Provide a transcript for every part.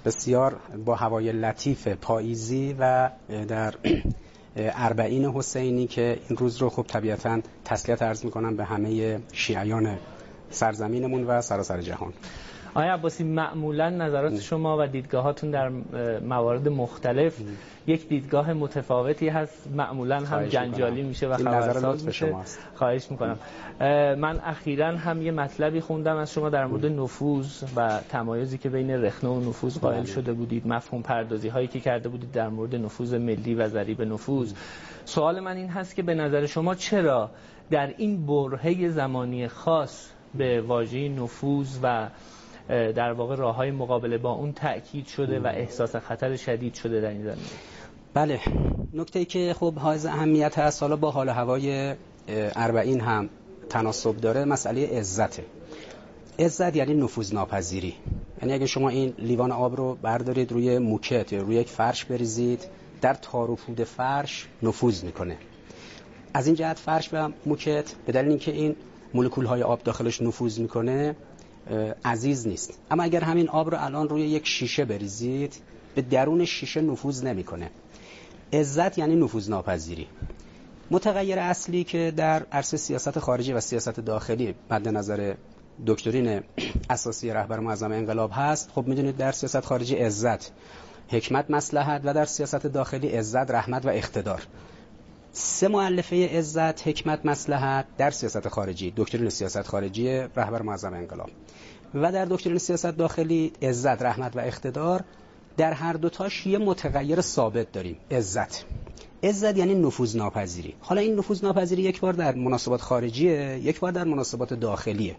بسیار با هوای لطیف پاییزی و در اربعین حسینی که این روز رو خب طبیعتاً تسلیت عرض میکنم به همه شیعیان سرزمینمون و سراسر جهان. آقای عباسی، معمولا نظرات شما و دیدگاهاتون در موارد مختلف یک دیدگاه متفاوتی هست، معمولا هم جنجالی میشه و خبرساز میشه. خواهش میکنم. من اخیراً هم یه مطلبی خوندم از شما در مورد نفوذ و تمایزی که بین رخنه و نفوذ قائل شده بودید، مفهوم پردازی هایی که کرده بودید در مورد نفوذ ملی و ضریب نفوذ. سوال من این هست که به نظر شما چرا در این برهه زمانی خاص به واژه نفوذ و در واقع راه‌های مقابله با اون تأکید شده و احساس خطر شدید شده در این زمینه؟ بله، نکته‌ای که خب حائز اهمیت هست، حالا با حال و هوای اربعین هم تناسب داره، مسئله عزته. عزت یعنی نفوذ ناپذیری. یعنی اگه شما این لیوان آب رو بردارید روی موکت یا روی یک فرش بریزید، در تار و پود فرش نفوذ میکنه. از این جهت فرش و موکت به دلیل اینکه این مولکول‌های آب داخلش نفوذ میکنه عزیز نیست. اما اگر همین آب رو الان روی یک شیشه بریزید، به درون شیشه نفوذ نمیکنه. عزت یعنی نفوذ ناپذیری. متغیر اصلی که در عرصه سیاست خارجی و سیاست داخلی مد نظر دکترین اساسی رهبر معظم انقلاب هست، خب میدونید در سیاست خارجی عزت، حکمت، مصلحت، و در سیاست داخلی عزت، رحمت و اقتدار. سه مؤلفه عزت، حکمت، مصلحت در سیاست خارجی، دکترین سیاست خارجی رهبر معظم انقلاب، و در دکترین سیاست داخلی عزت، رحمت و اقتدار. در هر دوتاش یه متغیر ثابت داریم، عزت. عزت یعنی نفوذ ناپذیری. حالا این نفوذ ناپذیری یک بار در مناسبات خارجیه، یک بار در مناسبات داخلیه.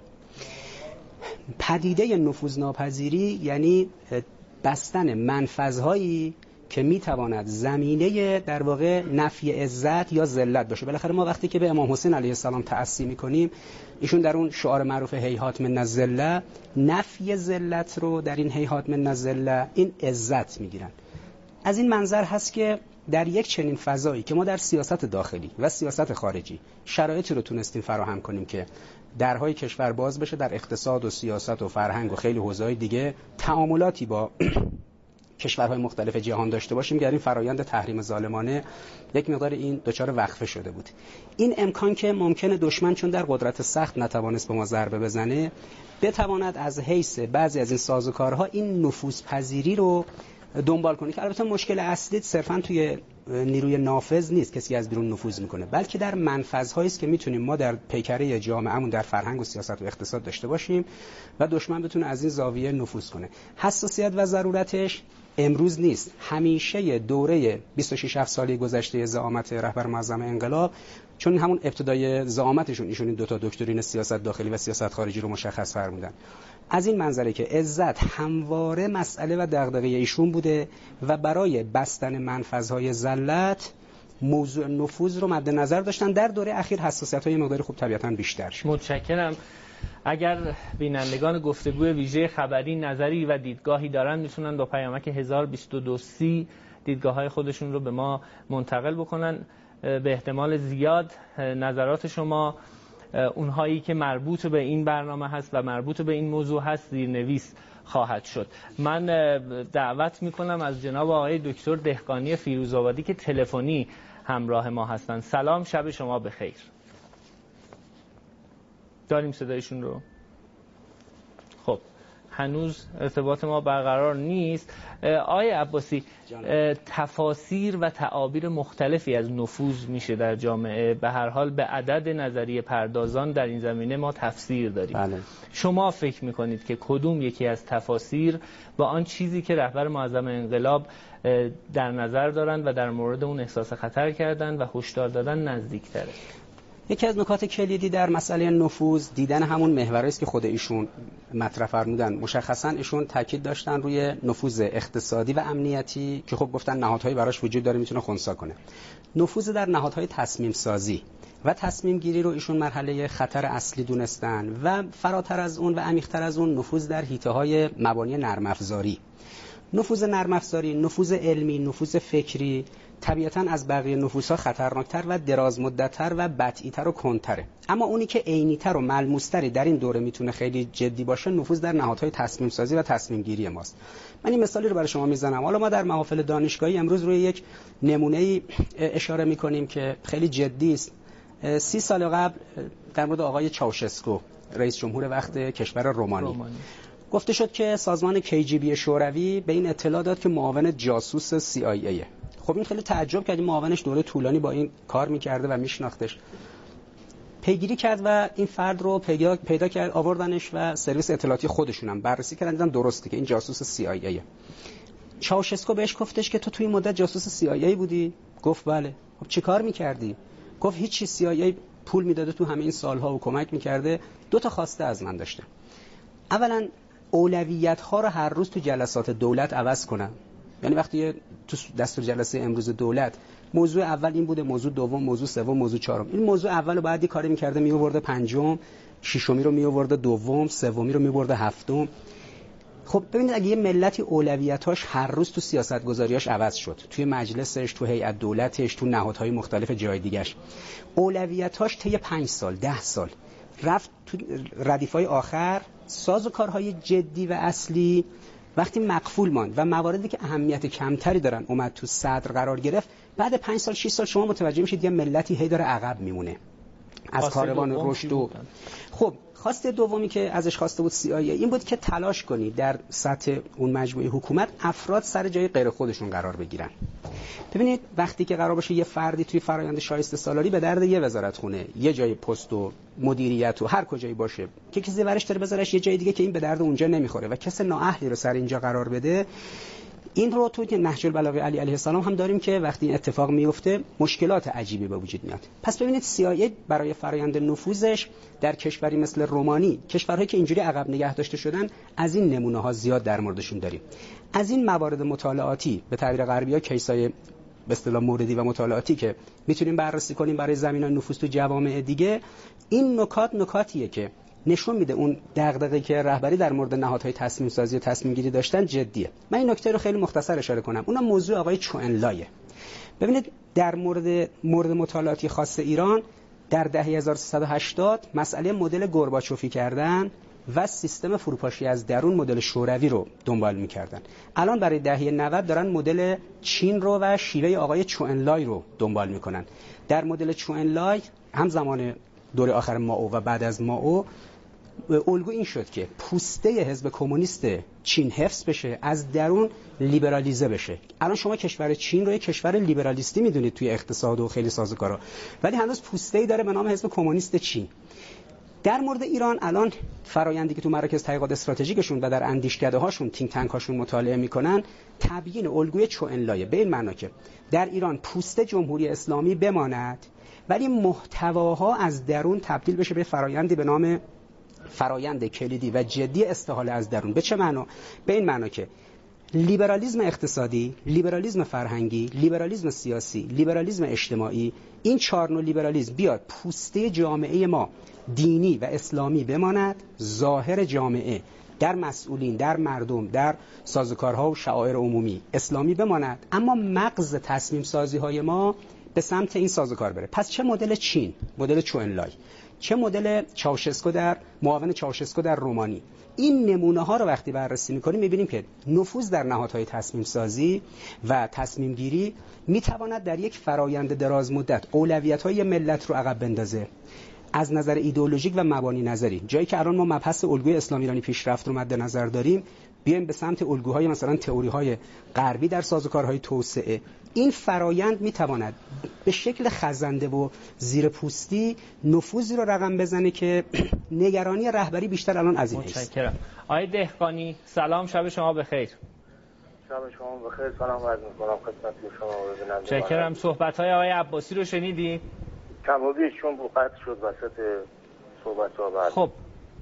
پدیده نفوذ ناپذیری یعنی بستن منفذهایی که میتواند زمینه در واقع نفی عزت یا ذلت باشه. بالاخره ما وقتی که به امام حسین علیه السلام تأسی میکنیم، ایشون در اون شعار معروف هیهات من الذله، نفی ذلت رو در این هیهات من الذله این عزت میگیرن. از این منظر هست که در یک چنین فضایی که ما در سیاست داخلی و سیاست خارجی شرایطی رو تونستیم فراهم کنیم که درهای کشور باز بشه، در اقتصاد و سیاست و فرهنگ و خیلی حوزه‌های دیگه تعاملاتی با کشورهای مختلف جهان داشته باشیم، که این فرایند تحریم ظالمانه یک مقدار این دچار وقفه شده بود. این امکان که ممکنه دشمن چون در قدرت سخت نتوانست به ما ضربه بزنه، بتواند از حیث بعضی از این سازوکارها این نفوذپذیری رو دنبال کنه، که البته مشکل اصلی صرفا توی نیروی نافذ نیست، کسی از بیرون نفوذ میکنه، بلکه در منفذهایی است که میتونیم ما در پیکره جامعهمون در فرهنگ و سیاست و اقتصاد داشته باشیم و دشمن بتونه از این زاویه نفوذ کنه. حساسیت و ضرورتش امروز نیست، همیشه دوره 26 سالی گذشته زعامت رهبر معظم انقلاب، چون همون ابتدای زعامتشون ایشون این دوتا دکترین سیاست داخلی و سیاست خارجی رو مشخص فرمودن. از این منظره که عزت همواره مسئله و دغدغه ایشون بوده و برای بستن منفذهای ذلت موضوع نفوذ رو مد نظر داشتن. در دوره اخیر حساسیت‌های مقداری خوب طبیعتاً بیشتر شد. متشکرم. اگر بینندگان گفتگوی ویژه خبری نظری و دیدگاهی دارن، میتونن با پیامک 102230 دیدگاه‌های خودشون رو به ما منتقل بکنن. به احتمال زیاد نظرات شما، اونهایی که مربوط به این برنامه هست و مربوط به این موضوع هست، زیرنویس خواهد شد. من دعوت میکنم از جناب آقای دکتر دهقانی فیروزآبادی که تلفنی همراه ما هستند. سلام، شب شما بخیر. داریم صدایشون رو؟ خب هنوز ارتباط ما برقرار نیست. آقای عباسی، تفاسیر و تعابیر مختلفی از نفوذ میشه در جامعه. به هر حال به عدد نظریه پردازان در این زمینه ما تفسیر داریم. بله. شما فکر میکنید که کدوم یکی از تفاسیر با آن چیزی که رهبر معظم انقلاب در نظر دارند و در مورد اون احساس خطر کردن و هشدار دادن نزدیک‌تره؟ یکی از نکات کلیدی در مسئله نفوذ دیدن همون محوری است که خود ایشون مطرح فرمودن. مشخصاً ایشون تاکید داشتن روی نفوذ اقتصادی و امنیتی که خب گفتن نهادهایی براش وجود داره میتونه خنثی کنه. نفوذ در نهادهای تصمیم سازی و تصمیم گیری رو ایشون مرحله خطر اصلی دونستن و فراتر از اون و عمیق‌تر از اون نفوذ در حیطه‌های مبانی نرم افزاری. نفوذ نرم افزاری، نفوذ علمی، نفوذ فکری طبیعتاً از بقیه نفوذها خطرناکتر و دراز مدت‌تر و بطی‌تر ساده‌تر و کنتره. اما اونی که عینی‌تر و ملموس‌تری در این دوره میتونه خیلی جدی باشه نفوذ در نهادهای تصمیم سازی و تصمیم گیری ماست. من این مثالی رو برای شما میزنم. حالا ما در محافل دانشگاهی امروز روی یک نمونه‌ای اشاره می‌کنیم که خیلی جدی است. 30 سال قبل در مورد آقای چاوشسکو رئیس جمهور وقت کشور رومانی گفته شد که سازمان KGB شوروی به این اطلاع داد که معاون جاسوس CIA. خب این خیلی تعجب کرد، معاونش دوره طولانی با این کار می‌کرده و میشناختش. پیگیری کرد و این فرد رو پیدا کرد، آوردنش و سرویس اطلاعاتی خودشونم بررسی کردن، دیدن درسته که این جاسوس CIA. چاوشسکو بهش گفتش که تو توی این مدت جاسوس CIA بودی؟ گفت بله. خب چیکار می‌کردی؟ گفت هیچی، CIA پول میداده تو همه این سالها و کمک می‌کرده. 2 تا خواسته از من داشته. اولا اولویت‌ها رو هر روز تو جلسات دولت عوض کنم. یعنی وقتی تو دستور جلسه امروز دولت موضوع اول این بوده، موضوع دوم، موضوع سوم، موضوع چهارم، این موضوع اولو بعد کاری می‌کرده می‌آورده پنجم، ششمی رو می‌آورده دوم، سومی رو می‌آورده هفتم. خب ببینید اگه یه ملتی اولویتاش هر روز تو سیاست‌گذاریاش عوض شد، توی مجلسش، تو هیئت دولتش، تو نهادهای مختلف جای دیگه‌اش، اولویتاش طی 5 سال، 10 سال رفت تو ردیف‌های آخر، سازوکارهای جدی و اصلی وقتی مقفول ماند و مواردی که اهمیت کمتری دارن اومد تو صدر قرار گرفت، بعد 5 سال 6 سال شما متوجه میشید یه ملتی هی داره عقب میمونه از کاروان رشد. و خب خواسته دومی که ازش خواسته بود CIA این بود که تلاش کنی در سطح اون مجموعه حکومت افراد سر جای غیر خودشون قرار بگیرن. ببینید وقتی که قرار باشه یه فردی توی فرآیند شایسته سالاری به درد یه وزارتخونه، یه جای پست و مدیریت و هر کجایی باشه که کسی ورش داره بذارش یه جای دیگه که این به درد اونجا نمیخوره و کس نااهلی رو سر اینجا قرار بده، این رو توی نهج البلاغه علی علیه السلام هم داریم که وقتی این اتفاق میفته مشکلات عجیبی به وجود میاد. پس ببینید CIA برای فرآیند نفوذش در کشوری مثل رومانی، کشورهایی که اینجوری عقب نگه داشته شدن، از این نمونه ها زیاد در موردشون داریم. از این موارد مطالعاتی به تعبیر غربی‌ها کیسای به اصطلاح موردی و مطالعاتی که میتونیم بررسی کنیم برای زمینه‌های نفوذ تو جوامع دیگه، این نکاتیه که نشون میده اون دغدغه‌ای که رهبری در مورد نهادهای تصمیم سازی و تصمیم گیری داشتن جدیه. من این نکته رو خیلی مختصر اشاره کنم. اونم موضوع آقای چوئنلایه. ببینید در مورد مطالعاتی خاص ایران در دهه 1380 مسئله مدل گورباچوفی کردن و سیستم فروپاشی از درون مدل شوروی رو دنبال می‌کردن. الان برای دهه 90 دارن مدل چین رو و شیوه آقای چوئنلای رو دنبال می‌کنن. در مدل چوئنلای هم زمان دوره آخر مائو و بعد از مائو الگو این شد که پوسته حزب کمونیست چین حفظ بشه، از درون لیبرالیزه بشه. الان شما کشور چین رو یک کشور لیبرالیستی میدونید توی اقتصاد و خیلی سازوکارا، ولی هنوز پوسته‌ای داره به نام حزب کمونیست چین. در مورد ایران الان فرآیندی که تو مراکز تحقیقات استراتژیکشون و در اندیشکده‌هاشون تینک تانک هاشون مطالعه میکنن تبیین الگوی چوئنلای به این معنا که در ایران پوسته جمهوری اسلامی بماند ولی محتواها از درون تبدیل بشه به فرآیندی به نام فرآیند کلیدی و جدی استحاله از درون. به چه معنا؟ به این معنا که لیبرالیسم اقتصادی، لیبرالیسم فرهنگی، لیبرالیسم سیاسی، لیبرالیسم اجتماعی، این 4 نوع لیبرالیسم بیاد پوسته جامعه ما دینی و اسلامی بماند، ظاهر جامعه در مسئولین، در مردم، در سازوکارها و شعائر عمومی اسلامی بماند، اما مغز تصمیم سازی های ما به سمت این سازوکار بره. پس چه مدل چین، مدل چوئنلای، چه مدل چاوشسکو در معاون چاوشسکو در رومانی، این نمونه ها رو وقتی بررسی می‌کنیم می‌بینیم که نفوذ در نهادهای تصمیم سازی و تصمیم گیری می‌تواند در یک فرایند دراز مدت اولویت‌های ملت رو عقب بندازه از نظر ایدئولوژیک و مبانی نظری. جایی که الان ما مبحث الگوی اسلام ایرانی پیشرفت رو مد نظر داریم، بیایم به سمت الگوهای مثلا تئوری‌های غربی در سازوکارهای توسعه. این فرایند میتواند به شکل خزنده و زیر پوستی نفوذی رو رقم بزنه که نگرانی رهبری بیشتر الان از این است. متشکرم. آقای دهقانی سلام، شب شما بخیر. شب شما بخیر، سلام عرض می‌کنم خدمت شما و بینندگان. متشکرم. صحبت‌های آقای عباسی رو شنیدی؟ کم و بیش چون قطع شد وسط صحبت‌ها. بعد خب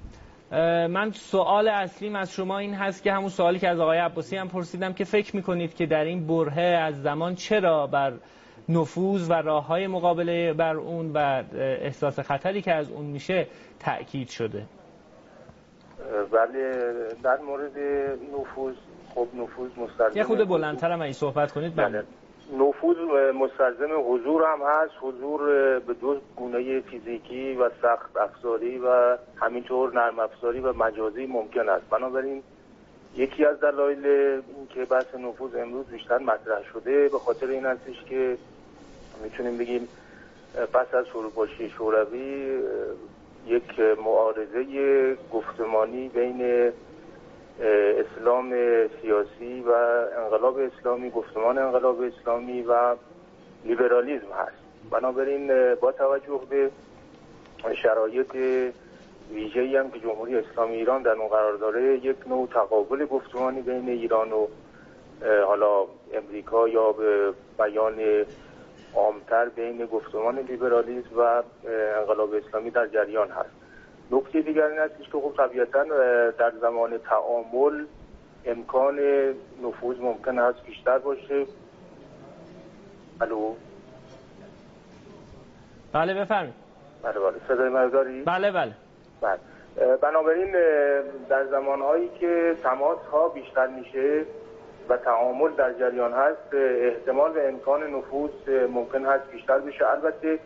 من سوال اصلیم از شما این هست که همون سوالی که از آقای عباسی هم پرسیدم که فکر میکنید که در این برهه از زمان چرا بر نفوذ و راه‌های مقابله بر اون و احساس خطری که از اون میشه تأکید شده؟ بله، در مورد نفوذ، خب نفوذ مستلزم یه خود بلندتر هم اگه صحبت کنید. بله. نفوذ مستلزم حضور هم هست. حضور به دو گونه فیزیکی و سخت افزاری و همینطور نرم افزاری و مجازی ممکن است. بنابراین یکی از دلایل این که بحث نفوذ امروز بیشتر مطرح شده به خاطر این هستش که میتونیم بگیم پس از فروپاشی شوروی یک معارضه گفتمانی بین اسلام سیاسی و انقلاب اسلامی، گفتمان انقلاب اسلامی و لیبرالیسم هست. بنابراین با توجه به شرایط ویژه‌ای هم که جمهوری اسلامی ایران در اون قرار داره، یک نوع تقابل گفتمانی بین ایران و حالا امریکا یا به بیان عامتر بین گفتمان لیبرالیسم و انقلاب اسلامی در جریان هست. نکته دیگر این است که خب طبیعتاً در زمان تعامل امکان نفوذ ممکن است بیشتر باشه. الو بله بفرمایید. بله صدای من داری؟ بله. بنابراین در زمانهایی که تماس‌ها بیشتر میشه و تعامل در جریان هست، احتمال و امکان نفوذ ممکن هست بیشتر بشه. البته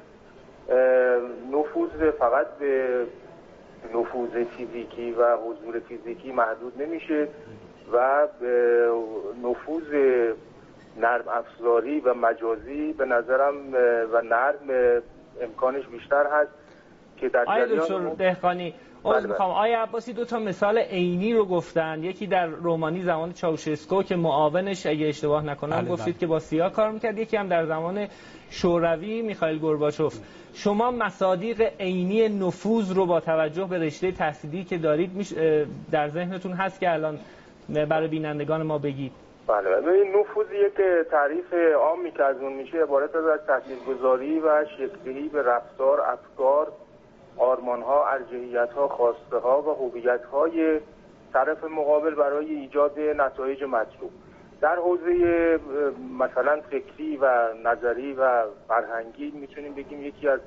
نفوذ فقط به نفوذ فیزیکی و حضور فیزیکی محدود نمیشه و به نفوذ نرم افزاری و مجازی به نظرم و نرم امکانش بیشتر هست که در جریان دکتر دهقانی میخوام آقای عباسی دو تا مثال عینی رو گفتن. یکی در رومانی زمان چاوشسکو که معاونش اگه اشتباه نکنم گفتید که با سیا کار میکرد، یکی هم در زمان شوروی میخائیل گورباچوف. شما مصادیق عینی نفوذ رو با توجه به رشته تحصیلی که دارید در ذهنتون هست که الان برای بینندگان ما بگید؟ بله. این نفوذیه که تعریف عامی که از اون میشه عبارت از تاثیرگذاری و شکل‌دهی به رفتار، افکار، آرمان‌ها، ارجحیت‌ها، خواسته‌ها و هویت‌های طرف مقابل برای ایجاد نتایج مطلوب. در حوزه مثلا فکری و نظری و فرهنگی میتونیم بگیم یکی از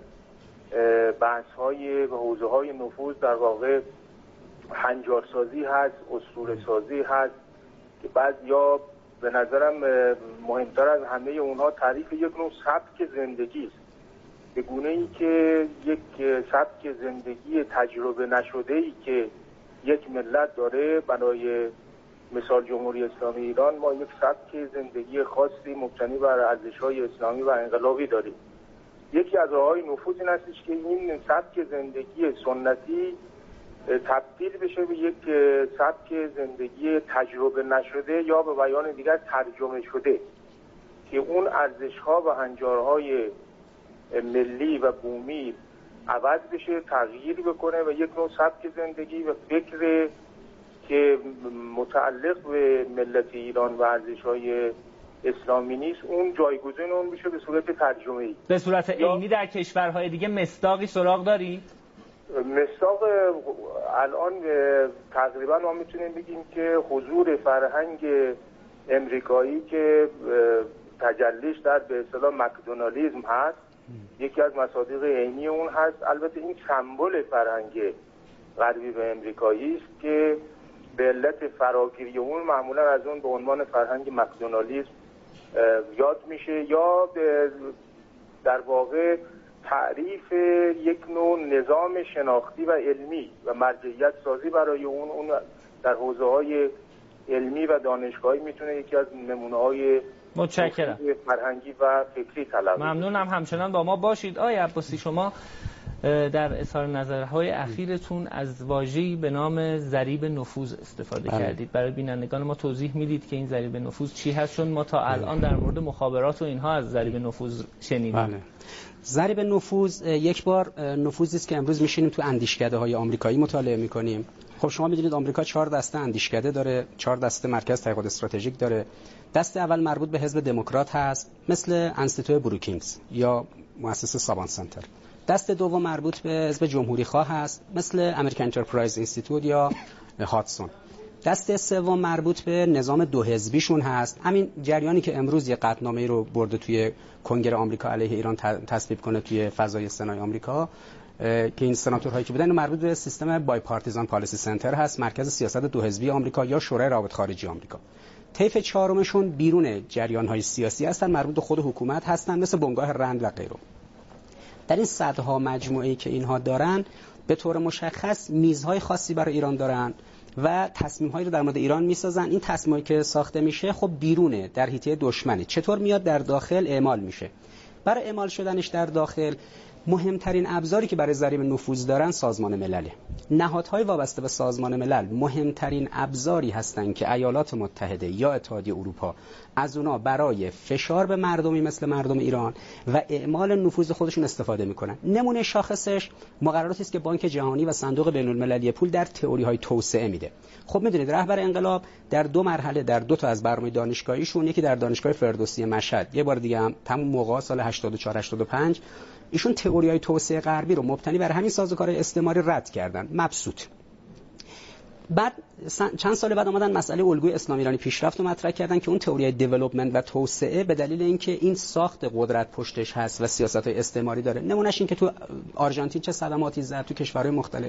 بحث‌های و حوزه‌های نفوذ در واقع هنجارسازی هست، اسطوره‌سازی هست که بعضیا به نظرم مهمتر از همه اونها تعریف یک نوع سبک زندگی است، به گونه‌ای که یک سبک زندگی تجربه نشده‌ای که یک ملت داره. برای مثال جمهوری اسلامی ایران ما یک سبک زندگی خاصی مبتنی بر ارزش‌های اسلامی و انقلابی داریم. یکی از راه‌های نفوذ این است که این سبک زندگی سنتی تبدیل بشه به یک سبک زندگی تجربه نشده یا به بیان دیگر ترجمه شده که اون ارزش‌ها و هنجارهای ملی و بومی عوض بشه، تغییر بکنه و یک نوع سبک زندگی و فکر که متعلق به ملت ایران و ارزش‌های اسلامی نیست اون جایگزین اون بشه به صورت ترجمه‌ای. به صورت عینی در کشورهای دیگه مصداقی سراغ دارید؟ مصداق الان تقریبا ما میتونیم بگیم که حضور فرهنگ امریکایی که تجلیش در به اصطلاح مکدونالیسم هست یکی از مصادیق عینی اون هست. البته این سمبل فرهنگ غربی و امریکایی است که به علت فراگیری اون معمولا از اون به عنوان فرهنگ مکدونالیسم یاد میشه یا در واقع تعریف یک نوع نظام شناختی و علمی و مرجعیت سازی برای اون در حوزه‌های علمی و دانشگاهی میتونه یکی از نمونه‌های متشکرم فرهنگی و فکری طلب. ممنونم همچنان با ما باشید. آقای عباسی شما در اظهار نظرهای اخیرتون از واژه‌ای به نام ضریب نفوذ استفاده کردید. برای بینندگان ما توضیح میدید که این ضریب نفوذ چی هست، چون ما تا الان در مورد مخابرات و اینها از ضریب نفوذ شنیدیم. ضریب نفوذ یک بار نفوذی است که امروز میشینیم تو اندیشکده‌های آمریکایی مطالعه می‌کنیم. خب شما می‌دونید آمریکا 4 دسته اندیشکده داره، 4 دسته مرکز تحقیقات استراتژیک داره. دسته اول مربوط به حزب دموکرات هست، مثل انستیتوی بروکینگز یا مؤسسه سابان سنتر. دسته دوم مربوط به حزب جمهوری خواه هست، مثل امریکن انترپرایز اینستیتوت یا هاتسون. دسته سوم مربوط به نظام دو حزبیشون هست. همین جریانی که امروز یه قطعنامه‌ای رو برده توی کنگره آمریکا علیه ایران تصویب کنه توی فضای سنای آمریکا که این سناتورهایی که بودن مربوط به سیستم بای پارتیزان پالیسی سنتر هست، مرکز سیاست دو حزبی آمریکا یا شورای روابط خارجی آمریکا. طیف چهارمشون بیرون جریان‌های سیاسی هستن، مربوط به خود حکومت هستن، مثل بنگاه رند و غیره. در این صدها مجموعه‌ای که اینها دارن به طور مشخص میزهای خاصی برای ایران دارن و تصمیم‌هایی رو در مورد ایران می‌سازن. این تصمیمایی که ساخته میشه خب بیرونه، در حیطه دشمنه. چطور میاد در داخل اعمال میشه؟ برای اعمال شدنش در داخل مهمترین ابزاری که برای ضریب نفوذ دارن سازمان ملله. نهادهای وابسته به سازمان ملل مهمترین ابزاری هستند که ایالات متحده یا اتحادیه اروپا از اونا برای فشار به مردمی مثل مردم ایران و اعمال نفوذ خودشون استفاده میکنن. نمونه شاخصش مقرراتی است که بانک جهانی و صندوق بین‌المللی پول در تئوری‌های توسعه میده. خب میدونید رهبر انقلاب در 2 مرحله در 2 تا از برنامه دانشگاهیشون، یکی در دانشگاه فردوسی مشهد، یه بار دیگه هم همون موقع سال 84 85 ایشون تئوری‌های توسعه غربی رو مبتنی بر همین سازوکارهای استعماری رد کردن، مبسوط. بعد چند سال بعد اومدن مسئله الگوی اسلام ایرانی پیشرفت رو مطرح کردن که اون تئوری دیولپمنت و توسعه به دلیل اینکه این ساخت قدرت پشتش هست و سیاست‌های استعماری داره. نمونهش این که تو آرژانتین چه صدماتی زد، تو کشورهای مختلف.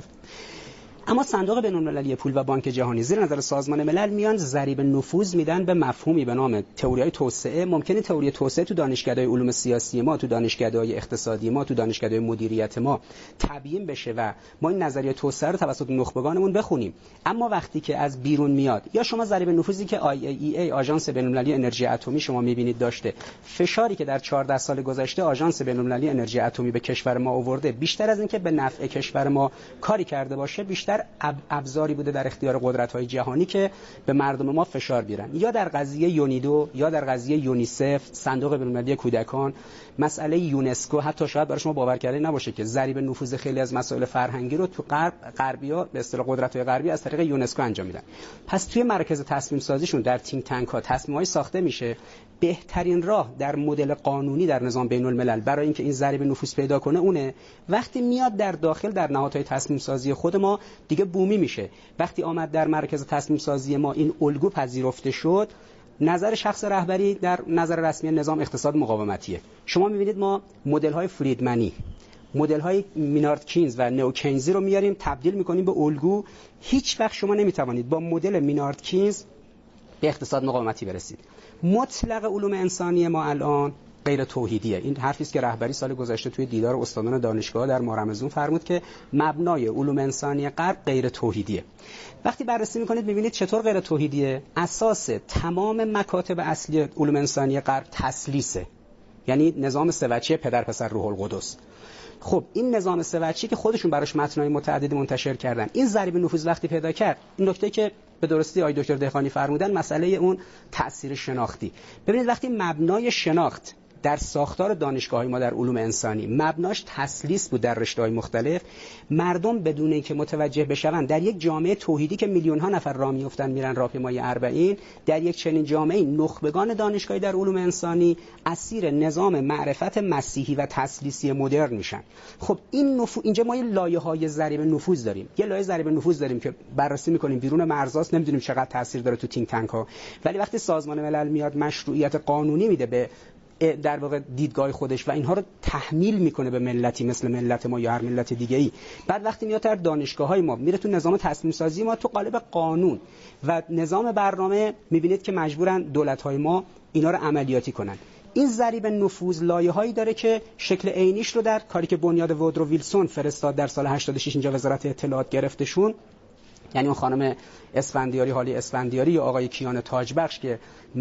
اما صندوق بین‌المللی پول و بانک جهانی زیر نظر سازمان ملل میان ضریب نفوذ میدن به مفهومی به نام تئوری‌های توسعه. ممکنه تئوری توسعه تو دانشگاه‌های علوم سیاسی ما، تو دانشگاه‌های اقتصادی ما، تو دانشگاه‌های مدیریت ما تبیین بشه و ما این نظریه توسعه رو توسط نخبگانمون بخونیم. اما وقتی که از بیرون میاد، یا شما ضریب نفوذی که IAEA آژانس بین‌المللی انرژی اتمی شما می‌بینید داشته، فشاری که در 14 سال گذشته آژانس بین‌المللی انرژی اتمی به کشور ما آورده، بیشتر از اینکه به نفع کشور ما کاری کرده باشه، بیشتر ابزاری بوده در اختیار قدرت‌های جهانی که به مردم ما فشار بیارن. یا در قضیه یونیدو، یا در قضیه یونیسف، صندوق بین‌المللی کودکان، مسئله یونسکو. حتی شاید برای شما باور کردنی نباشه که ضریب نفوذ خیلی از مسائل فرهنگی رو تو غربی‌ها به اصطلاح قدرت‌های غربی از طریق یونسکو انجام میدن. پس توی مرکز تصمیم سازیشون در تینک تانک‌ها تصمیم‌های ساخته میشه. بهترین راه در مدل قانونی در نظام بین‌الملل برای اینکه این ضریب نفوذ پیدا کنه اونه. وقتی میاد در داخل در نهادهای تصمیم سازی خود ما دیگه بومی میشه. وقتی آمد در مرکز تصمیم سازی ما این الگو پذیرفته شد، نظر شخص رهبری در نظر رسمی نظام اقتصاد مقاومتیه. شما میبینید ما مدل‌های فریدمنی، مدل‌های مینارد کینز و نئو کینزی رو میاریم تبدیل میکنیم به الگو. هیچ وقت شما نمیتوانید با مدل مینارد کینز به اقتصاد مقاومتی برسید. مطلق علوم انسانی ما الان غیر توحیدیه. این حرفی است که رهبری سال گذشته توی دیدار استادان دانشگاه در مارمزون فرمود که مبنای علوم انسانی غرب غیر توحیدیه. وقتی بررسی میکنید میبینید چطور غیر توحیدیه. اساس تمام مکاتب اصلی علوم انسانی غرب تسلیسه، یعنی نظام سه‌وجهی پدر پسر روح القدس. خب این نظام سه‌وجهی که خودشون براش متنای متعددی منتشر کردن، این ضریب نفوذ وقتی پیدا کرد، این نکته که به درستی آقای دکتر دهقانی فرمودن، مسئله اون تأثیر شناختی. ببینید وقتی مبنای شناخت در ساختار دانشگاه‌های ما در علوم انسانی مبناش تسلیس بود در رشته‌های مختلف، مردم بدون اینکه متوجه بشون در یک جامعه توحیدی که میلیون‌ها نفر راه میافتن میرن راهپیمایی 40، در یک چنین جامعه نخبگان دانشگاهی در علوم انسانی اسیر نظام معرفت مسیحی و تسلیسی مدرن میشن. خب این اینجا ما یه لایه‌های ضریب نفوذ داریم. یه لایه ضریب نفوذ داریم که بررسی می‌کنیم بیرون مرزاست، نمی‌دونیم چقدر تاثیر داره تو تینک تانک‌ها، ولی وقتی سازمان ملل میاد مشروعیت قانونی میده به در واقع دیدگاه خودش و اینها رو تحمیل میکنه به ملتی مثل ملت ما یا هر ملت دیگه‌ای، بعد وقتی میاد در دانشگاه‌های ما میره تو نظام تصمیم سازی ما تو قالب قانون و نظام برنامه، میبینید که مجبورن دولت‌های ما اینا رو عملیاتی کنن. این ضریب نفوذ لایه‌هایی داره که شکل عینیش رو در کاری که بنیاد وودرو ویلسون فرستاد در سال 86 اینجا وزارت اطلاعات گرفتشون، یعنی اون خانم اسفندیاری، حالی اسفندیاری یا آقای کیان تاجبخش که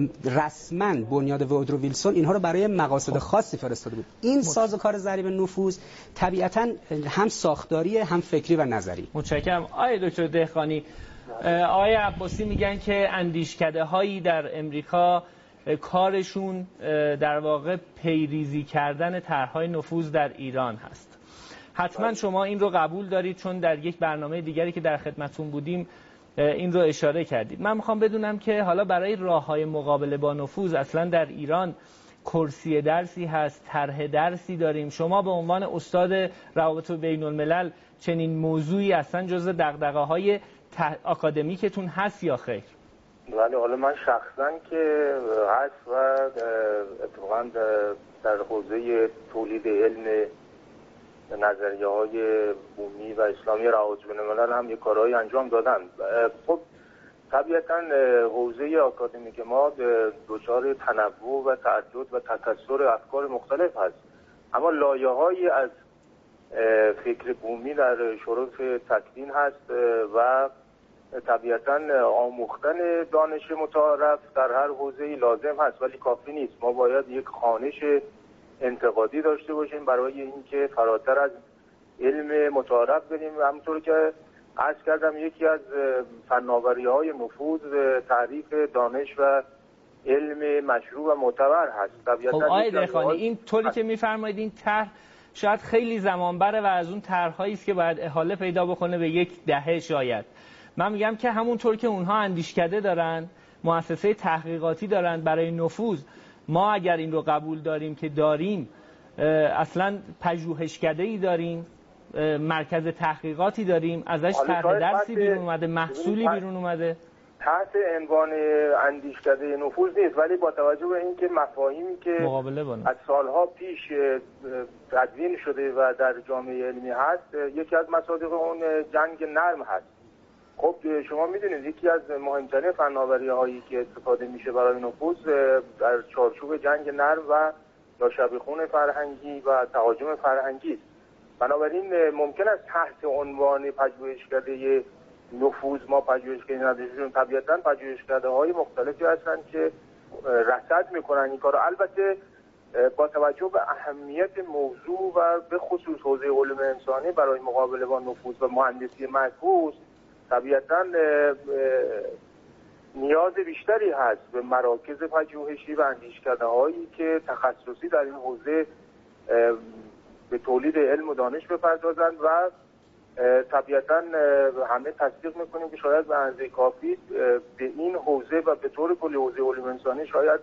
رسما بنیاد وودرو ویلسون اینها رو برای مقاصد خاصی فرستاده بود. این سازوکار ضریب نفوذ طبیعتاً هم ساختاری هم فکری و نظری. متشکرم. آقای دکتر دهقانی، آقای عباسی میگن که اندیشکده‌هایی در امریکا کارشون در واقع پیریزی کردن طرح‌های نفوذ در ایران هست. حتما شما این رو قبول دارید، چون در یک برنامه دیگری که در خدمتتون بودیم این رو اشاره کردید. من میخوام بدونم که حالا برای راه‌های مقابله با نفوذ اصلا در ایران کرسی درسی هست، طرح درسی داریم؟ شما به عنوان استاد روابط بین الملل چنین موضوعی اصلا جزء دغدغه‌های آکادمیکتون هست یا خیر؟ بله، حالا من شخصا که هست و اتفاقا در حوزه تولید علم نظریه‌های بومی و اسلامی روابط بین‌الملل هم یک کارهایی انجام دادن. خب طبیعتاً حوزه آکادمیک ما دچار تنوع و تعدد و تکثر افکار مختلف هست، اما لایه‌هایی از فکر بومی در شرف تکوین هست و طبیعتاً آموختن دانش متعارف در هر حوزه‌ای لازم هست، ولی کافی نیست. ما باید یک خوانش انتقادی داشته باشیم برای اینکه فراتر از علم متعارف بریم. همونطور که عرض کردم یکی از فناوری‌های نفوذ تعریف دانش و علم مشروع و معتبر هست. خب آقای دهقانی، این طوری که می‌فرمایید این طرح شاید خیلی زمان بره و از اون طرح‌هایی است که باید احاله پیدا بکنه به یک دهه شاید. من میگم که همونطور که اونها اندیشکده دارن، مؤسسه تحقیقاتی دارن برای نفوذ، ما اگر این رو قبول داریم که داریم، اصلا پژوهشکده‌ای داریم، مرکز تحقیقاتی داریم، ازش طرح درسی بیرون اومده، محصولی بیرون اومده. تحت عنوان اندیشکده نفوذ نیست، ولی با توجه به اینکه مفاهیمی که از سالها پیش تدوین شده و در جامعه علمی هست، یکی از مصادیق اون جنگ نرم هست. خب شما میدونید یکی از مهمترین فناوری‌هایی که استفاده میشه برای نفوذ در چارچوب جنگ نرم و یا شبیخون فرهنگی و تهاجم فرهنگی است. بنابراین ممکن است تحت عنوان پژوهشکده نفوذ ما پژوهشگری نداشتیم. طبیعتاً پژوهشکده‌های مختلفی هستند که رصد میکنن این کارو. البته با توجه به اهمیت موضوع و به خصوص حوزه علوم انسانی برای مقابله با نفوذ و مهندسی معکوس، طبیعتاً نیاز بیشتری هست به مراکز پژوهشی و اندیشکده‌هایی که تخصصی در این حوزه به تولید علم و دانش بپردازند و طبیعتاً همه تصدیق میکنیم که شاید به اندازه کافی به این حوزه و به طور کلی حوزه علوم انسانی شاید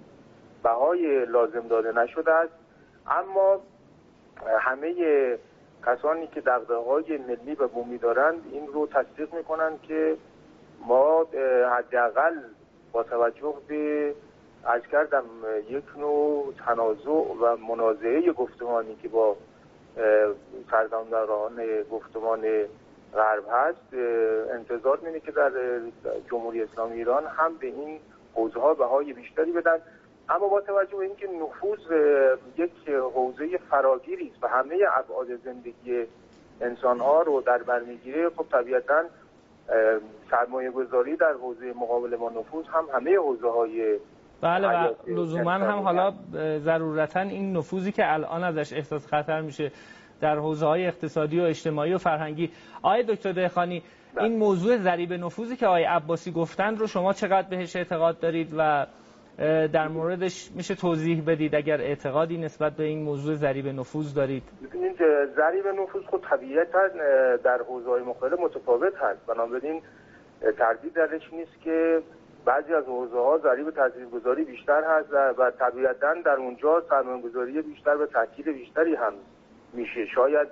بهای لازم داده نشده است، اما همه کسانی که دغدغه‌های ملی و بومی دارند این رو تصدیق میکنند که ما حداقل با توجه به عرض کردم یک نوع تنازع و منازعه گفتمانی که با سردمداران گفتمان غرب هست، انتظار می‌کنه که در جمهوری اسلامی ایران هم به این حوزه‌ها بهای بیشتری بدن. اما با توجه به اینکه نفوذ یک حوزه فراگیری است و همه ابعاد زندگی انسان‌ها رو در بر می‌گیره، خب طبیعتاً سرمایه‌گذاری در حوزه مقابله با نفوذ هم همه حوزه‌های بله و لزوما هم حالا ضرورتاً این نفوذی که الان ازش احساس خطر میشه در حوزه‌های اقتصادی و اجتماعی و فرهنگی. آقای دکتر دهقانی، این موضوع ضریب نفوذی که آقای عباسی گفتن رو شما چقدر بهش اعتقاد دارید و در موردش میشه توضیح بدید اگر اعتقادی نسبت به این موضوع ضریب نفوذ دارید؟ ببینید ضریب نفوذ خود طبیعتاً در حوزه‌های مختلف متفاوت هست، بنابراین تردید درش نیست که بعضی از حوزه‌ها ضریب تاثیرگذاری بیشتر هست و طبیعتاً در اونجا سرمایه‌گذاری بیشتر و تاکید بیشتری هم میشه. شاید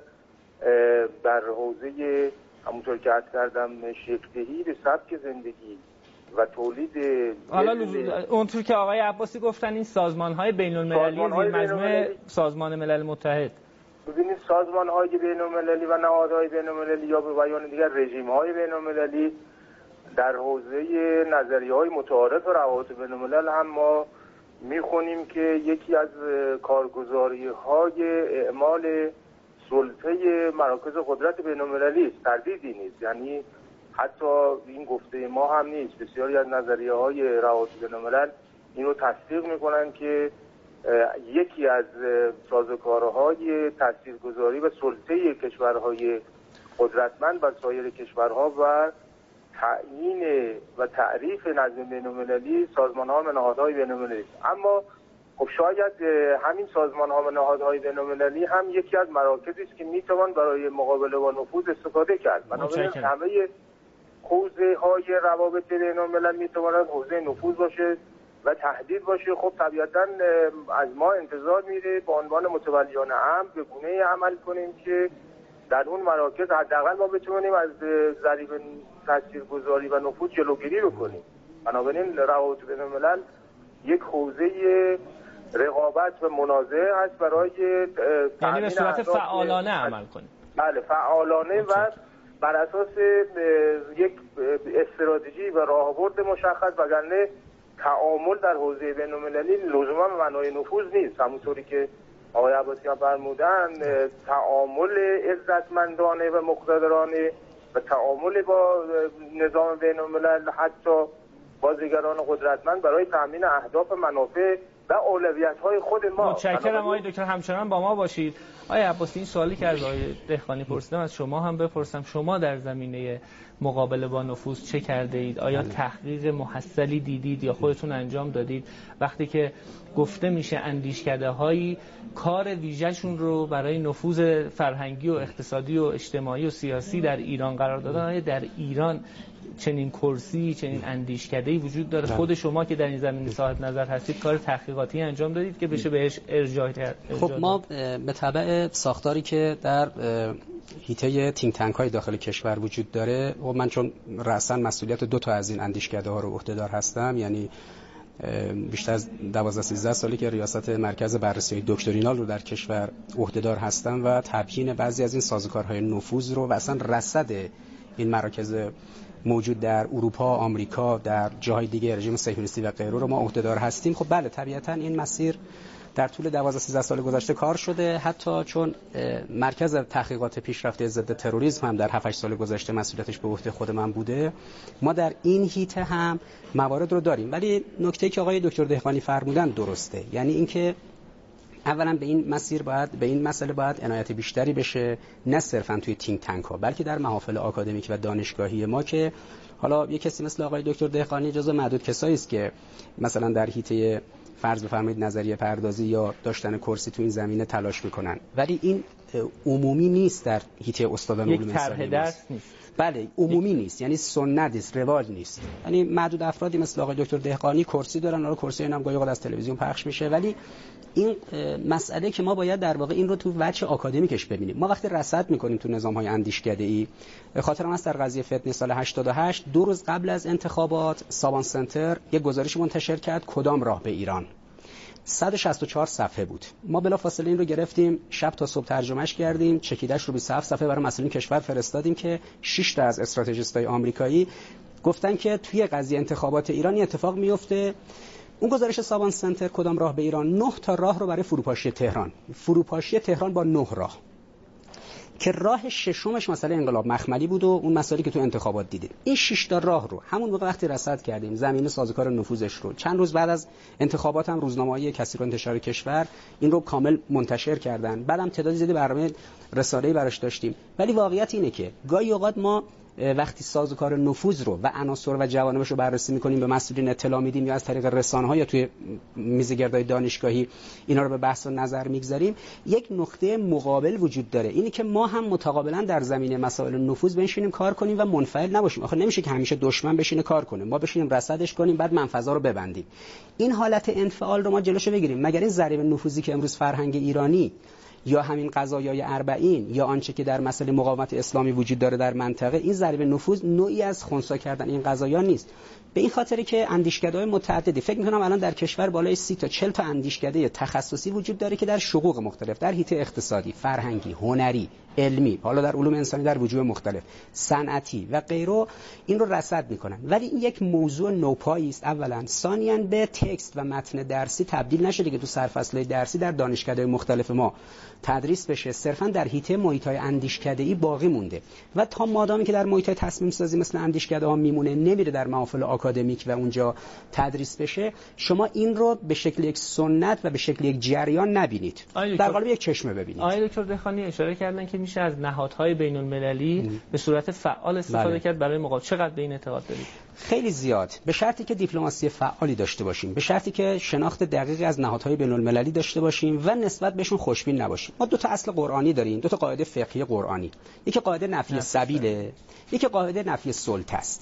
در حوزه همونطور که عرض کردم شکل‌دهی به سبک زندگی و تولید، حالا اونطور که آقای عباسی گفتن این سازمان‌های بین‌المللی زیر مجموعه سازمان ملل متحد، ببینید سازمان‌های بین‌المللی و نهادهای بین‌المللی یا به بیان دیگر رژیم‌های بین‌المللی در حوزه نظریه‌های متعارف روابط بین‌الملل هم ما می‌خونیم که یکی از کارگزاری‌های اعمال سلطه مراکز قدرت بین‌المللی است. تردیدی نیست، یعنی حتی این گفته ما هم نیست. بسیاری از نظریه‌های روابط بین‌الملل اینو تصدیق می‌کنن که یکی از سازوکارهای تاثیرگذاری و سلطه کشورهای قدرتمند بر سایر کشورها و تعیین و تعریف نظم بین‌المللی سازمان‌ها و نهادهای بین‌المللی. اما خب شاید همین سازمان‌ها و نهادهای بین‌المللی هم یکی از مراکزی است که میتوان برای مقابله با نفوذ استفاده کرد. بنابراین همه حوزه‌های روابط بین‌الملل میتواند حوزه نفوذ باشه و تهدید باشه. خب طبیعتاً از ما انتظار میره به عنوان متولیان امر به گونه‌ای عمل کنیم که در اون مراکز حداقل ما بتونیم از ضریب تاثیرگذاری و نفوذ جلوگیری بکنیم. بنابراین روابط بین‌الملل یک حوزه رقابت و منازعه هست برای یعنی به صورت فعالانه عمل کنیم. بله، فعالانه و بر اساس یک استراتژی و راهبرد مشخص، وگرنه تعامل در حوزه بین‌المللی لزوما به معنای نفوذ نیست. همونطوری که آقای عباسیان فرمودن، تعامل عزتمندانه و مقتدرانه و تعامل با نظام بین‌الملل، حتی بازیگران قدرتمند، برای تامین اهداف، منافع و اولویت‌های خود ما. متشکرم آقای دکتر، همچنان با ما باشید. آقای عباسی، این سوالی که از آقای دهقانی پرسیدم از شما هم بپرسم. شما در زمینه مقابله با نفوذ چه کرده اید؟ آیا تحقیق محصلی دیدید یا خودتون انجام دادید وقتی که گفته میشه اندیشکده‌هایی کار ویژه‌شون رو برای نفوذ فرهنگی و اقتصادی و اجتماعی و سیاسی در ایران قرار دادن؟ آیا در ایران چنین کرسی، چنین اندیشکده‌ای وجود داره؟ خود شما که در این زمینه صاحب نظر هستید کار تحقیقاتی انجام دادید که بشه بهش ارجاع خب ما به تبع ساختاری که در حیطه تینک تانک های داخل کشور وجود داره و من چون رأساً مسئولیت 2 تا از این اندیشکده ها رو عهده‌دار هستم، یعنی بیشتر از 12-13 سالی که ریاست مرکز بررسی دکترینال رو در کشور عهده‌دار هستم و تبیین بعضی از این سازوکارهای نفوذ رو و اصلا رصد این مراکز موجود در اروپا، آمریکا، در جاهای دیگه رژیم صهیونیستی و غیره رو ما عهده‌دار هستیم. خب بله، طبیعتاً این مسیر در طول 12-13 سال گذشته کار شده، حتی چون مرکز تحقیقات پیشرفته ضد تروریسم هم در 7-8 سال گذشته مسئولیتش به عهده خود من بوده، ما در این حیطه هم موارد رو داریم. ولی نکته‌ای که آقای دکتر دهقانی فرمودن درسته، یعنی اینکه اولا به این مسئله باید عنایت بیشتری بشه، نه صرفا توی تینک تانک ها بلکه در محافل آکادمیک و دانشگاهی ما، که حالا یک کسی مثل آقای دکتر دهقانی جزو معدود کسایی است که مثلا در حیطه فرض بفرمایید نظریه پردازی یا داشتن کرسی تو این زمینه تلاش میکنن، ولی این عمومی نیست در حیطه استادان علوم انسانی. یک طرح درس نیست. بله، عمومی نیست، یعنی سنت نیست، رواج نیست. یعنی معدود افرادی مثل آقای دکتر دهقانی کرسی دارن، حالا کرسی اینم گاهی اوقات از تلویزیون پخش میشه، ولی این مسئله که ما باید در واقع این رو تو وجه آکادمیکش ببینیم. ما وقتی رصد میکنیم تو نظام‌های اندیشکده‌ای، خاطرم هست در قضیه فتنه سال 88 2 روز قبل از انتخابات سابان سنتر یک گزارش منتشر کرد کدام راه به ایران، 164 صفحه بود. ما بلافاصله این رو گرفتیم، شب تا صبح ترجمهش کردیم، چکیدش رو 27 صفحه برای مسئولین کشور فرستادیم که 6 تا از استراتژیستای آمریکایی گفتن که توی قضیه انتخابات ایران این اتفاق میفته. اون گزارش سابان سنتر کدام راه به ایران 9 تا راه رو برای فروپاشی تهران با 9 راه، که راه ششمش مسئله انقلاب مخملی بود و اون مسائلی که تو انتخابات دیدیم. این 6 تا راه رو همون موقع وقتی رصد کردیم، زمینه سازوکار نفوذش رو، چند روز بعد از انتخابات هم روزنامه‌های کثیر انتشار کشور این رو کامل منتشر کردن. بعدم تعدادی زیادی برنامه رسانه‌ای براش داشتیم. ولی واقعیت اینه که گاهی اوقات ما وقتی سازوکار نفوذ رو و عناصر و جوانبش رو بررسی می‌کنیم، به مسئولین اطلاع میدیم یا از طریق رسانه‌ها یا توی میزگردهای دانشگاهی اینا رو به بحث و نظر می‌گذاریم، یک نقطه مقابل وجود داره، اینی که ما هم متقابلا در زمینه مسائل نفوذ بنشینیم کار کنیم و منفعل نباشیم. آخه نمیشه که همیشه دشمن بشینه کار کنه، ما بشینیم رصدش کنیم بعد منفذا رو ببندیم. این حالت انفعال رو ما جلوشو بگیریم، مگر این ضریب نفوذی که امروز فرهنگ ایرانی یا همین قضایای 40 یا آنچه که در مسئله مقاومت اسلامی وجود داره در منطقه، این ضریب نفوذ نوعی از خنثی کردن این قضایا نیست. به این خاطری که اندیشکده‌های متعددی، فکر می‌کنم الان در کشور بالای 30 تا 40 تا اندیشکده تخصصی وجود داره که در شقوق مختلف، در حیطه اقتصادی، فرهنگی، هنری، علمی، حالا در علوم انسانی در وجوه مختلف، صنعتی و غیره این رو رصد می‌کنن. ولی این یک موضوع نوپایی است اولا، ثانیاً به تکست و متن درسی تبدیل نشده که تو سرفصل‌های درسی در دانشکده‌های مختلف ما تدریس بشه، صرفاً در حیطه محیط‌های اندیشکده‌ای باقی مونده و تا مادامی که در محیط‌های تصمیم سازی مثل اندیشکده‌ها میمونه، نمیره در محافل آکادمیک و اونجا تدریس بشه، شما این رو به شکل یک سنت و به شکل یک جریان نبینید، در قالب یک چشمه ببینید. آقای دکتر دهقانی اشاره کردن که میشه از نهادهای بین‌المللی به صورت فعال استفاده کرد برای مقابله. چقدر به این اعتقاد دارید؟ خیلی زیاد، به شرطی که دیپلماسی فعالی داشته باشیم، به شرطی که شناخت دقیقی از نهادهای بین‌المللی داشته باشیم و نسبت بهشون خوشبین نباشیم. ما 2 تا اصل قرآنی داریم، 2 تا قاعده فقهی قرآنی، یکی قاعده نفی سبیله، یکی قاعده نفی سلطه است.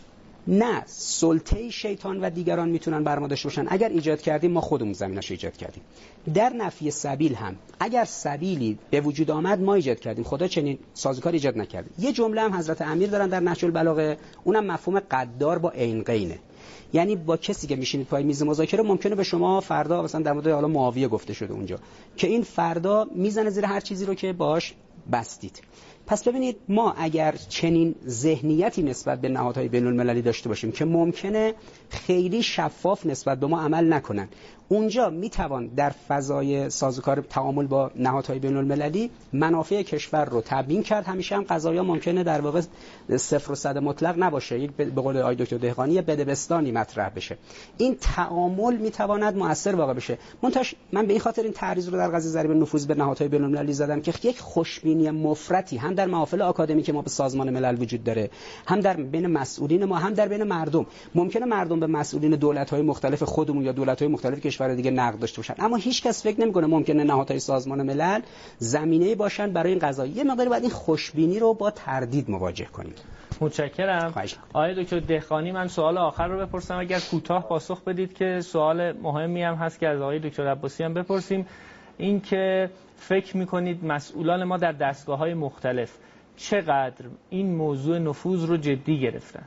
نه سلطه شیطان و دیگران میتونن بر ما داشته باشن، اگر ایجاد کردیم ما خودمون زمینش ایجاد کردیم. در نفی سبیل هم اگر سبیلی به وجود آمد ما ایجاد کردیم، خدا چنین سازوکار ایجاد نکرده. یه جمله هم حضرت امیر دارن در نهج البلاغه، اونم مفهوم قدار با عین قینه، یعنی با کسی که میشینید پای میز مذاکره ممکنه به شما فردا مثلا در مورد حالا معاویه گفته شده اونجا که این فردا میزنه زیر هر چیزی رو که باهاش بستید. پس ببینید ما اگر چنین ذهنیتی نسبت به نهادهای بین‌المللی داشته باشیم که ممکنه خیلی شفاف نسبت به ما عمل نکنن، اونجا میتوان در فضای سازوکار تعامل با نهادهای بین‌المللی منافع کشور رو تبیین کرد. همیشه هم قضایا ممکنه در واقع 0 و 100 مطلق نباشه، یک به قول آقای دکتر دهقانی بدبستانی مطرح بشه. این تعامل میتواند مؤثر واقع بشه. من به این خاطر این تعریض رو در قضیه ضریب نفوذ به نهادهای بین‌المللی زدم که یک خوشبینی مفرطی هم در محافل آکادمیک ما به سازمان ملل وجود داره، هم در بین مسئولین ما، هم در بین مردم. ممکنه مردم به مسئولین دولت‌های مختلف خودمون یا دولت‌های مختلف کشور دیگه نقد داشته باشن، اما هیچ کس فکر نمی‌کنه ممکنه نهادهای سازمان ملل زمینه‌ای باشن برای این قضایا. یه مقداری باید این خوشبینی رو با تردید مواجه کنیم. متشکرم. آقای دکتر دهقانی، من سوال آخر رو بپرسم، اگر کوتاه پاسخ بدید که سوال مهمی هم هست که از آقای دکتر عباسی هم بپرسیم. این که فکر می‌کنید مسئولان ما در دستگاه‌های مختلف چقدر این موضوع نفوذ رو جدی گرفتن؟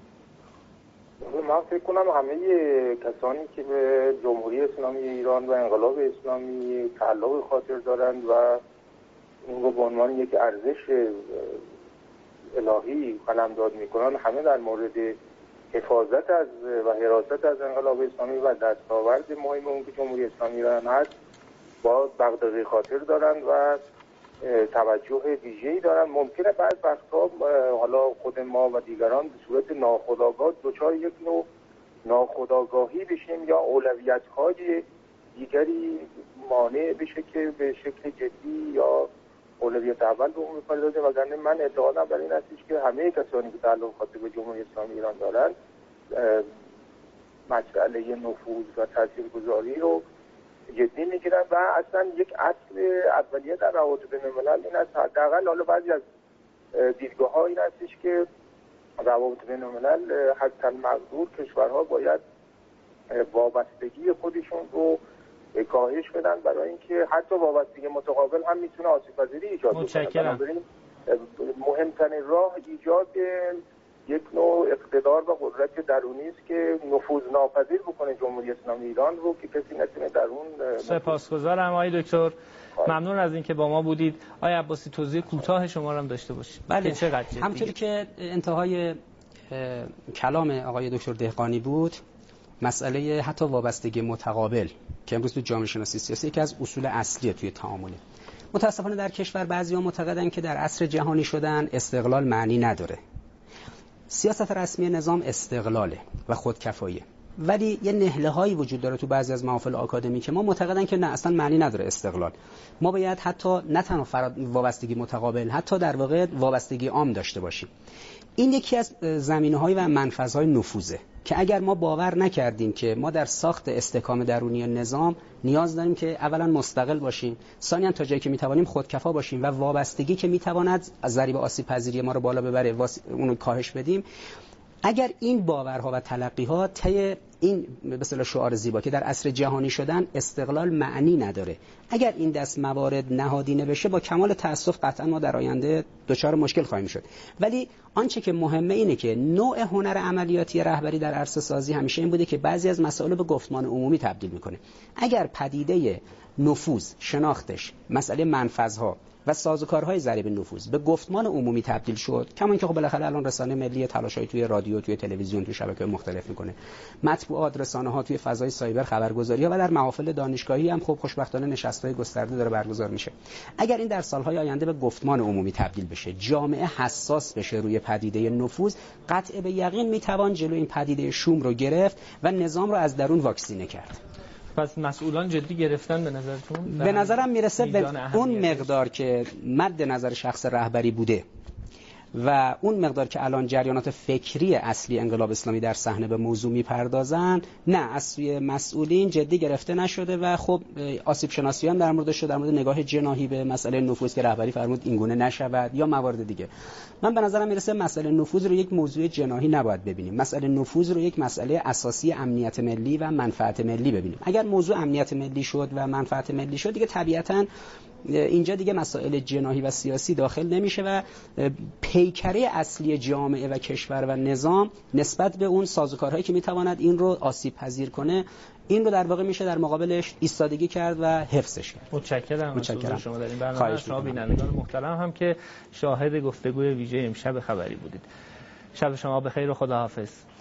من فکر کنم همه کسانی که به جمهوری اسلامی ایران و انقلاب اسلامی تعلق خاطر دارند و این رو به عنوان یک ارزش الهی قلمداد میکنن، همه در مورد حفاظت از و حراست از انقلاب اسلامی و دستاورد مهم اون که جمهوری اسلامی ایران هست با دغدغه خاطر دارند و توجه ویژه‌ای دارن. ممکنه بعض وقتها حالا خود ما و دیگران به صورت ناخودآگاه دچار یک نوع ناخودآگاهی بشیم یا اولویت‌های دیگری مانع بشه که به شکل جدی یا اولویت اول به اون بپردازیم. وگرنه من اعتقادم بر این هستش که همه کسانی که تعلق خاطر به جمهوری اسلامی ایران دارند مسئله نفوذ و تاثیرگذاری رو جدی میگیرن و اصلا یک اصل اولیه در روابط بین‌الملل این است. حداقل حالا بعضی از دیدگاه‌ها این هستش که روابط بین‌الملل حتی المقدور کشورها باید وابستگی خودشون رو کاهش بدن، برای اینکه حتی وابستگی متقابل هم میتونه آسیب‌پذیری ایجاد کنه. مهمترین راه ایجاد یک نوع اقتدار و قدرت درونی است که نفوذ ناپذیر بکنه جمهوری اسلامی ایران رو که کسی نتونه در اون. سپاسگزارم آقای دکتر، ممنون از اینکه با ما بودید. آقای عباسی توضیح کوتاه شما رو هم داشته باشید. بله، همونطوری که انتهای کلام آقای دکتر دهقانی بود، مسئله حتی وابستگی متقابل که امروز تو جامعه شناسی سیاسی یکی از اصول اصلیه توی تعامل. متاسفانه در کشور بعضی‌ها معتقدن که در عصر جهانی شدن استقلال معنی نداره. سیاست رسمی نظام استقلاله و خودکفاییه، ولی یه نهله‌هایی وجود داره تو بعضی از محافل آکادمی که ما معتقدن که نه، اصلا معنی نداره استقلال. ما باید حتی نه تنها وابستگی متقابل، حتی در واقع وابستگی عام داشته باشیم. این یکی از زمینه‌های و منفذهای نفوذه که اگر ما باور نکردیم که ما در ساخت استحکام درونی نظام نیاز داریم که اولا مستقل باشیم، ثانیاً تا جایی که میتوانیم خودکفا باشیم و وابستگی که میتواند از ضریب آسیب پذیری ما رو بالا ببره اون رو کاهش بدیم، اگر این باورها و تلقی‌ها طی این به اصطلاح شعار زیبا که در عصر جهانی شدن استقلال معنی نداره، اگر این دست موارد نهادینه بشه، با کمال تأسف قطعا ما در آینده دچار مشکل خواهیم شد. ولی آنچه که مهمه اینه که نوع هنر عملیاتی رهبری در عرصه سازی همیشه این بوده که بعضی از مسائل به گفتمان عمومی تبدیل میکنه. اگر پدیده نفوذ، شناختش، مسئله منفذها و سازوکارهای ضریب نفوذ به گفتمان عمومی تبدیل شد، کما که خب بالاخره الان رسانه ملی تلاشای توی رادیو، توی تلویزیون، توی شبکه‌های مختلف میکنه، مطبوعات، رسانه‌ها توی فضای سایبر خبرگزاری‌ها و در محافل دانشگاهی هم خب خوشبختانه نشست‌های گسترده داره برگزار میشه. اگر این در سال‌های آینده به گفتمان عمومی تبدیل بشه، جامعه حساس بشه روی پدیده نفوذ، قطع به یقین میتوان جلوی این پدیده شوم رو گرفت و نظام رو از درون واکسینه کرد. پس مسئولان جدی گرفتن به نظرتون؟ به نظرم میرسه به اون مقدار که مد نظر شخص رهبری بوده و اون مقدار که الان جریانات فکری اصلی انقلاب اسلامی در صحنه به موضوع میپردازن، نه، از سوی مسئولین جدی گرفته نشده و خب آسیب شناسیان در موردش در مورد نگاه جناحی به مسئله نفوذ که رهبری فرمود اینگونه نشود یا موارد دیگه. من به نظرم میرسه مسئله نفوذ رو یک موضوع جناحی نباید ببینیم، مسئله نفوذ رو یک مسئله اساسی امنیت ملی و منفعت ملی ببینیم. اگر موضوع امنیت ملی شد و منفعت ملی شد، دیگه طبیعتاً اینجا دیگه مسائل جناحی و سیاسی داخل نمیشه و پیکره اصلی جامعه و کشور و نظام نسبت به اون سازوکارهایی که میتواند این رو آسیب پذیر کنه این رو در واقع میشه در مقابلش ایستادگی کرد و حفظش کرد. متشکرم شما در این برنامه. شما بینندگان محترم هم که شاهد گفتگوی ویژه امشب خبری بودید. شب شما بخیر و خداحافظ.